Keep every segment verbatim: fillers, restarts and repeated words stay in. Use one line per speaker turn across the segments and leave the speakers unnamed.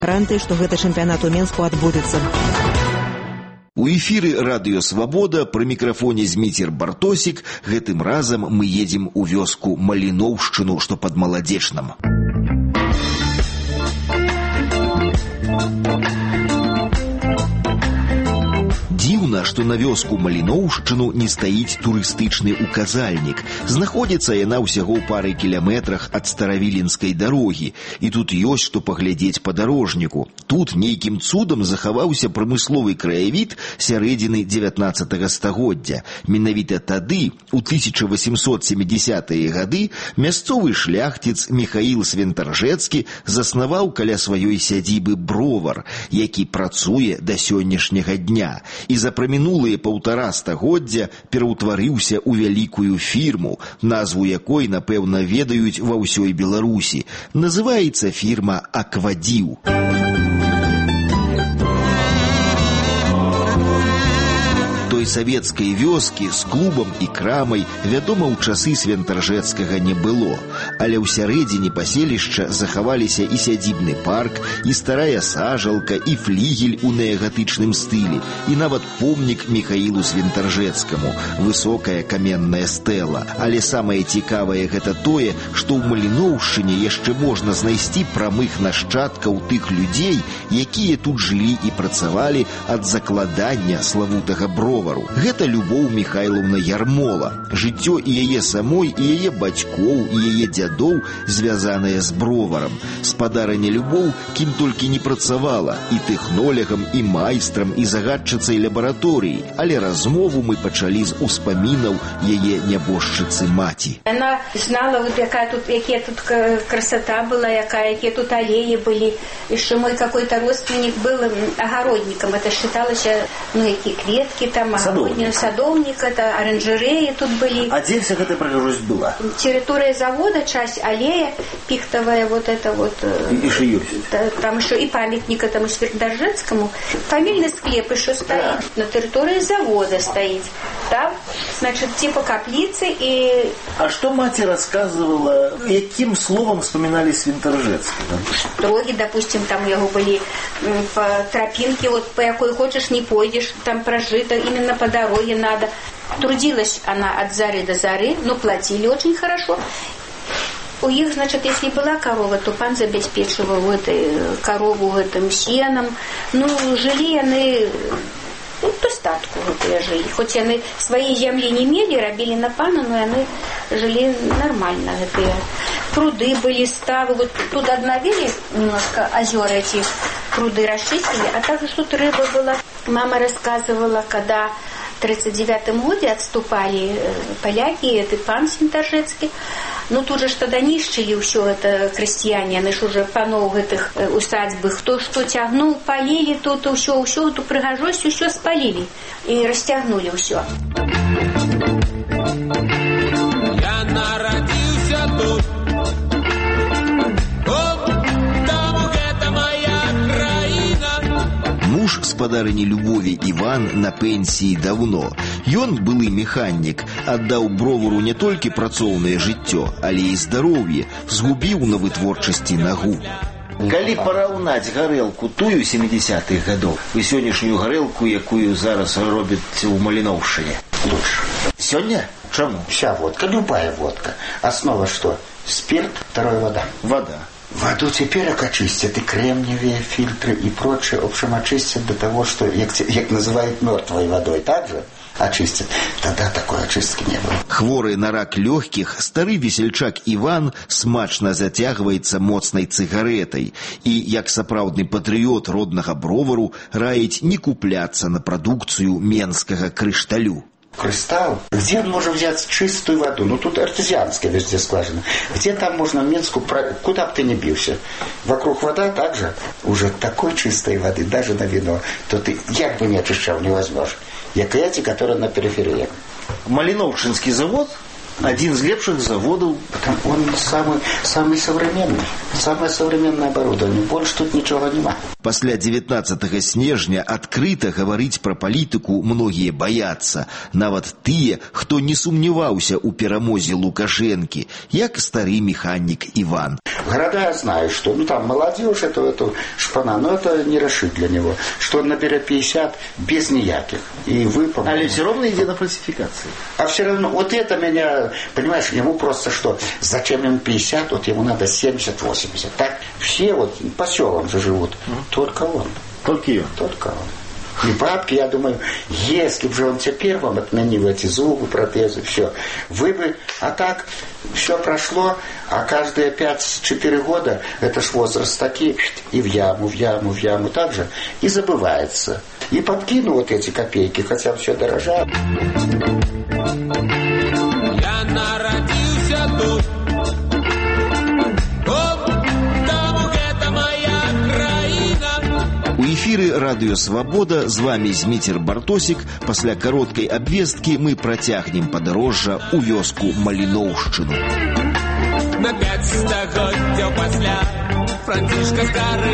Гарантыі, што гэты чэмпіянат у Менску адбудзецца.
У эфіры радыё «Свабода», пры мікрафоне Зміцер Бартосік. Гэтым разам мы едзем у вёску Маліноўшчыну, што пад Маладзечнам. Дзіўна, што на вёску Маліноўшчыну не стаіць турыстычны указальнік. Знаходзіцца яна ўсяго ў пары кіляметрах ад старавіленскай дарогі. І тут ёсць што паглядзець падарожніку. Тут нейкім цудам захаваўся прамысловы краявід сярэдзіны дзевятнаццатага стагоддзя. Менавіта тады, у тысяча васемсот сямідзясятыя гады, мясцовы шляхціц Міхаіл Свентаржэцкі заснаваў каля сваёй сядзібы бровар, які працуе да сённяшняга дня. І за прамінулыя паўтара стагоддзя пераўтварыўся ў вялікую фірму, назву якой, напэўна, ведаюць ва ўсёй Беларусі. Называецца фірма «Аквадзіў». Той савецкай вёскі з клубам і крамай, вядома, ў часы Свентаржэцкага не было. Але ў сярэдзіне паселішча захаваліся і сядзібны парк, і старая сажалка, і флігель у неагатычным стылі, і нават помнік Міхаілу Свентаржэцкаму, высокая каменная стэла. Але самае цікавае гэта тое, што ў Маліноўшчыне яшчэ можна знайсці прамых нашчадкаў тых людзей, якія тут жылі і працавалі ад закладання славутага бровару. Гэта Любоў Міхайлаўна Ярмола. Жыццё і яе самой, і яе бацькоў, і яе дзядоў звязанае з броварам. Спадарыня Любоў кім толькі не працавала, і тэхнолягам, і майстрам, і загадчыцай лабараторыі. Але размову мы пачалі з успамінаў яе нябожчыцы маці.
Яна знала, вот, якая тут, якія тут красота была, якая, якія тут аллеи были. Еще мой какой-то родственник был огородником. Это считалось, ну, якія кветки там, огородник, садовник, это оранжереи тут были.
А где вся эта пригорожность была?
Территория завода, часть аллея, пихтовая вот это вот.
И еще есть.
Там еще и памятник этому Свентаржэцкому. Фамильный склеп еще стоит. На территории завода стоит. Там, значит, типа каплицы и...
А что мать рассказывала, каким словом вспоминали Свентаржэцкого?
Строги, допустим, там у него были по тропинке, вот по какой хочешь не пойдешь, там прожито, именно по дороге надо. Трудилась она от зары до зары, но платили очень хорошо. У них, значит, если была корова, то пан забеспечивал этой корову этим сеном. Ну, жили они... Ну, достатку гэтыя жылі. Хоць яны свае зямлі не мелі, рабілі на пана, но яны жылі нормально. Гэтыя пруды были, ставы. Вот тут обновили немножко озера, эти пруды расчистили, а также тут рыба была. Мама рассказывала, когда в тридцать девятом году отступали поляки, это пан Свентаржэцкі. Ну, тут же ж тогда нищили все это крестьяне, они ж уже панов этих усадьбах, кто что тягнул, полили, тут все, все, эту пригожость, все спалили и растягнули все.
Я народился тут.
Муж спадарыні Любові Іван на пенсіі даўно. Ён, былы механік, аддаў бровару не толькі працоўнае жыццё, але і здароўе, згубіў на вытворчасці нагу.
Калі параўнаць гарэлку тую сямідзясятых гадоў і сённяшнюю гарэлку, якую зараз робяць у Маліноўшчыне, лучше. Сёння? Чаму?
Вся водка, любая водка. Основа что? Спирт, вторая вода.
Вода.
Воду теперь очистят, и кремниевые фильтры, и прочее. В общем, очистят до того, что, как называют, мертвой водой. Так же очистят. Тогда такой очистки не было.
Хворый на рак легких, стары весельчак Иван смачно затягивается моцнай цыгаретай. И, як сапраўдны патрыёт роднага бровару, раіць не купляться на продукцию менскага крышталю.
Кристалл, где можно взять чистую воду? Ну, тут артезианская везде скважина. Где там можно в Минску, куда бы ты ни бился? Вокруг вода также. Уже такой чистой воды, даже на вино, то ты, як бы не очищал, не возьмешь. Як эти, которые на периферии.
Малиновшинский завод Один из лепших заводов.
Он самый, самый современный. Самое современное оборудование. Больше тут ничего нема.
Пасля дзевятнаццатага снежня адкрыта гаварыць пра палітыку многія баяцца. Нават тыя, хто не сумняваўся ў перамозе Лукашэнкі, як стары механік Иван.
Города я знаю, что ну там молодежь, это, это шпана, но это не решит для него. Что он наберет пятьдесят без никаких. И вы,
по-моему... А все равно идет на фальсификации.
А все равно, вот это меня, понимаешь, ему просто что, зачем ему пятьдесят, вот ему надо семьдесят-восемьдесят. Так все вот по селам же живут. Mm. Только он.
Только он.
Только он. И бабки, я думаю, если бы же он теперь вам отменил эти зубы, протезы, все, вы бы, а так, все прошло, а каждые пять-четыре года, это ж возраст такие, и в яму, в яму, в яму, так же, и забывается. И подкину вот эти копейки, хотя все дорожало.
Я народился тут.
У эфіры радыё Свабода, з вамі Зміцер Бартосік. Пасля кароткай абвесткі мы працягнем падарожжа ў вёску Маліноўшчыну.
На пять стагоддзяў пасля Францішка з гары.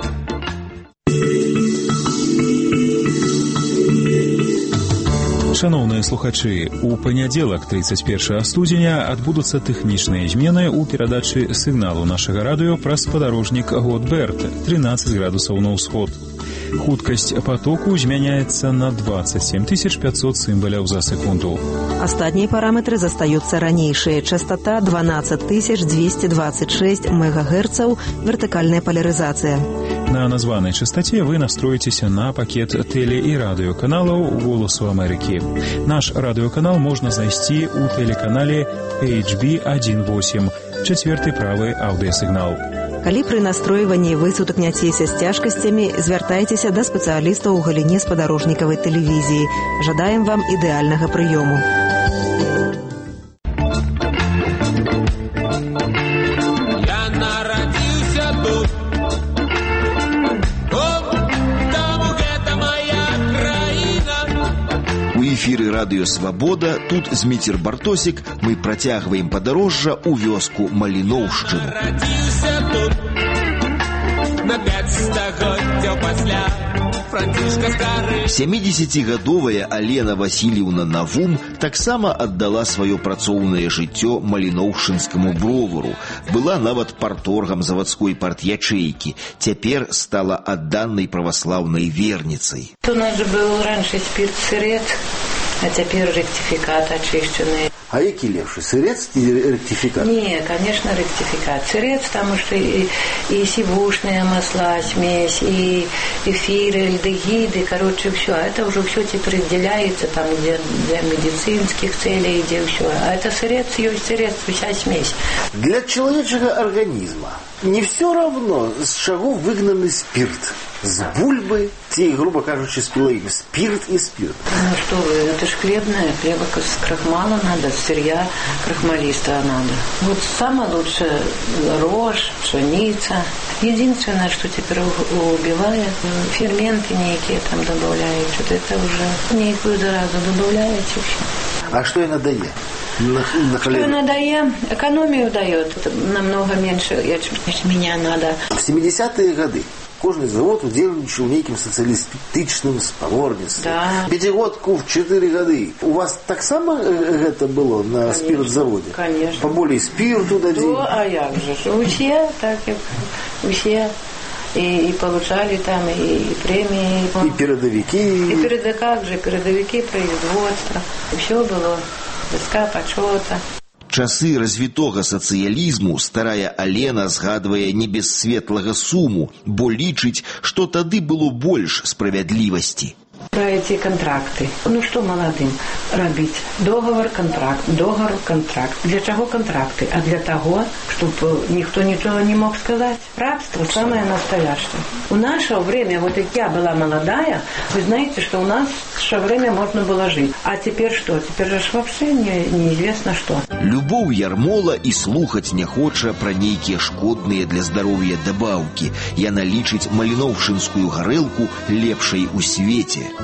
Шановныя слухачы, у панядзелак тридцать первого студзеня адбудуцца тэхнічныя змены ў перадачы сігналу нашага радыё праз спадарожнік Готберт тринадцать градусаў на ўсход. Хуткасць потоку змяняецца на двадцать семь тысяч пятьсот сімваляў за секунду.
Астатнія параметры застаюцца ранейшыя. Частота двенадцать тысяч двести двадцать шесть мегагерцаў, вертыкальная поляризация.
На названной частоте вы настроитесь на пакет теле- и радиоканалов «Голосу Америки». Наш радиоканал можно найти у телеканале эйч би восемь, четвертый правый аудиосигнал.
Калі пры настройванні вы сутыкняцеся з цяжкасцямі, звяртайцеся да спецыялістаў у галіне спадарожнікавай тэлевізіі. Жадаем вам ідэальнага прыёму.
Я народился тут.
У эфіры радыё Свабода, тут Зміцер Бартосік, мы працягваем падарожжа ў вёску Маліноўшчыну.
Родился тут. На пять стагоддзяў пасля Францішка з гары.
сямідзесяцігадовая Алена Васильевна Навум таксама аддала сваё працоўнае жыццё маліноўшчынскаму бровару. Была нават парторгам заводской партячейкі. Цяпер стала адданнай праваслаўнай верніцай.
У нас же был раньше спирт-сырец, а теперь ректификат очищенный.
А які лепший, сырец или ректификат?
Не, конечно, ректификат. Сырец, потому что и, и сивушные масла, смесь, и эфиры, альдегиды, короче, все. А это уже все теперь отделяется там, где для медицинских целей, где все. А это сырец, есть сырец, вся смесь.
Для человеческого организма не все равно, с чего выгнанный спирт. С бульбы, те, грубо кажучи, с пилой, спирт и спирт.
Ну что вы, это ж хлебное, хлеба с крахмала надо, сырья крахмалиста надо. Вот самое лучшее рожь, пшеница. Единственное, что теперь убивает, ферменты некие там добавляют, что-то это уже некую заразу добавляете все.
А что она дает? На, на
что она дает? Экономию дает. Это намного меньше ячменя надо.
В семидесятые годы кожный завод удзельнічаў нейкім сацыялістычным спаборніцтвам.
Да.
Пятигодку в четыре годы. У вас таксама это было на спиртзаводе?
Конечно.
Поболее спирту дадзі?
Да, а як же? Усе, так як усе. И, и получали там и, и премии.
И передовики.
И переда, как же, передовики производства. И все было. Доска почета.
Часы развітога сацыялізму старая Алена згадвае не без светлага суму, бо лічыць, што тады было больш справядлівасці.
Про эти контракты. Ну что молодым робить? Договор, контракт, договор, контракт. Для чего контракты? А для того, чтобы никто ничего не мог сказать. Рабство самое настоящее. У нашего время, вот как я была молодая, вы знаете, что у нас в время можно было жить. А теперь что? Теперь же вообще не, неизвестно что.
Любоў Ярмола і слухаць не хоча пра нейкія шкодныя для здароўя дабаўкі. Яна лічыць маліноўшчынскую гарэлку лепшай у свеце.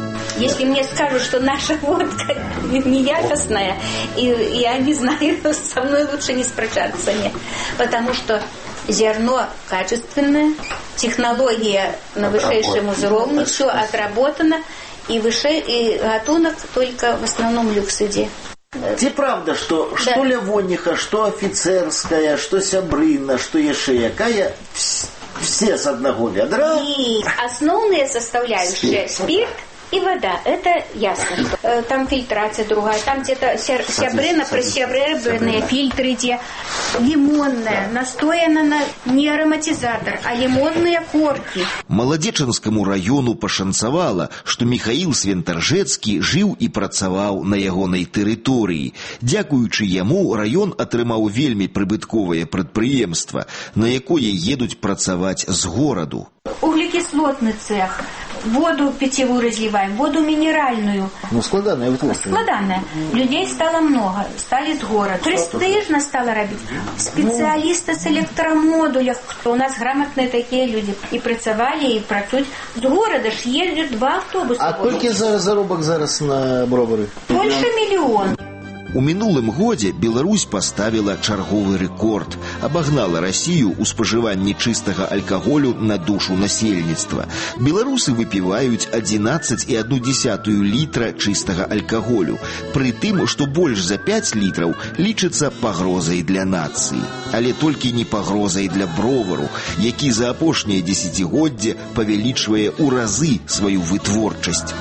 Если мне скажут, что наша водка неякостная, и я не знаю, со мной лучше не справляться, нет. Потому что зерно качественное, технология на высшем уровне, все отработано, и, выше, и гатунок только в основном люксиде.
Ці правда, что
да.
что Лявониха, что офицерская, что Сябрына, что яшчэ якая, все с одного ведра?
И основные составляющие спирт и вода. Это ясно, что э, там фильтрация другая, там где-то сябрына, просябренные фильтры, где лимонная, настояна на не ароматизатор, а лимонные корки.
Маладзечанскаму раёну пашанцавала, што Міхаіл Свентаржэцкі жыў і працаваў на ягонай тэрыторыі. Дзякуючы яму раён атрымаў вельмі прыбытковае прадпрыемства, на якое едуць працаваць з гораду.
Углекислотный цех. Воду питьевую разливаем, воду минеральную.
Ну, складанная вытворчая.
Складанная. Людей стало много, стали с города. Престижно стало робить. Специалисты с электромодулях, кто у нас грамотные такие люди. И працевали, и працуют. С города ж ездят два автобуса.
А колькі зараз заробак зараз на бровары?
Больше миллион.
У мінулым годзе Беларусь паставіла чарговы рэкорд, абагнала Расію ў спажыванні чыстага алкаголю на душу насельніцтва. Беларусы выпіваюць адзінаццаць і адну дзесятую літра чыстага алкаголю, пры тым, што больш за пяць літраў лічыцца пагрозай для нацыі. Але толькі не пагрозай для бровару, які за апошняе дзесяцігоддзе павялічвае ў разы сваю вытворчасць.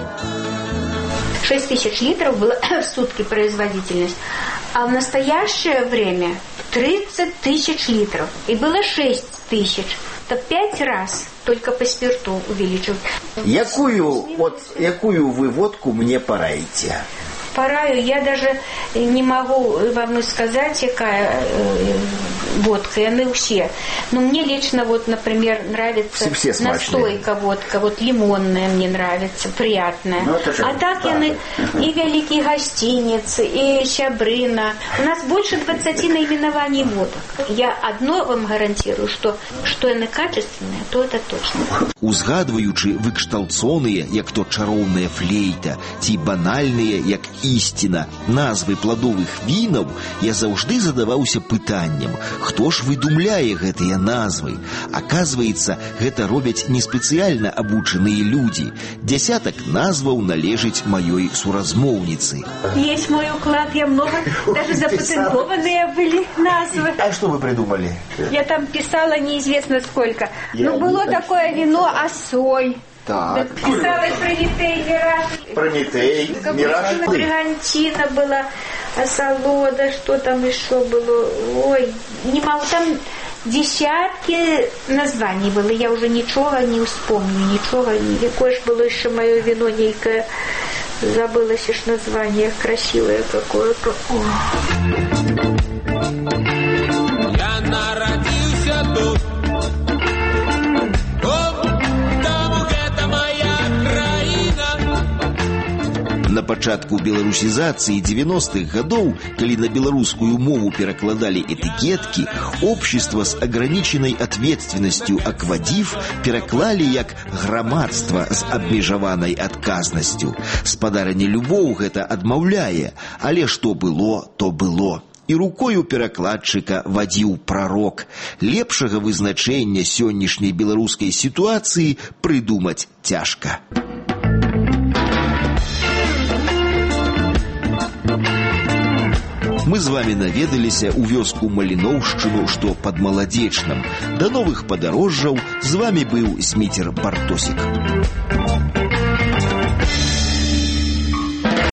шесть тысяч литров была в сутки производительность, а в настоящее время тридцать тысяч литров. И было шесть тысяч. Это пять раз только по спирту увеличилось.
Якую, вот, якую вы водку мне пораите?
Пораю, я даже не могу вам сказать, какая э, водка, они все. Но мне лично, вот, например, нравится
все, все
настойка водка, вот лимонная мне нравится, приятная.
Ну,
а так да, они да. И великие гостиницы, и Сябрына. У нас больше двадцати наименований водок. Я одно вам гарантирую, что, что они качественные, то это точно.
Узгадваючы выкшталцоныя, як то чароўная флейта, ці банальныя, як істина, назвы пладовых вінаў, я заўжды задаваўся пытаннем, хто ж выдумляе гэтыя назвы? Аказваецца, гэта робяць не спецыяльна абучаныя людзі. Дзясятак назваў належыць маёй суразмоўніцы.
Есть мой уклад, я много, даже запатентованные были назвы.
А что вы придумали?
Я там писала неизвестно сколько. Ну, было такое вино «Осой».
Так.
Писала и «Прометей», «Мираж».
«Прометей», «Мираж».
«Бригантина» была, «Осолода», что там еще было. Ой, не могу, там десятки названий было. Я уже ничего не вспомню, ничего. Какое ж было еще мое вино некое. Забылось аж название красивое какое-то.
Я народился тут.
На пачатку беларусізацыі дзевяностых гадоў, калі на беларускую мову перакладалі этыкеткі, общество с ограниченной ответственностью «Аквадив» пераклалі як «грамадства з абмежаванай адказнасцю». Спадарыня Любоў гэта адмаўляе, але што было, то было. І рукою перакладчыка вадзіў прарок. Лепшага вызначэння сённяшняй беларускай сітуацыі прыдумаць цяжка. Мы з вами наведаліся ў вёску Маліноўшчыну, што пад Маладзечнам. Да новых падарожжаў. З вами быў Зміцер Бартосік.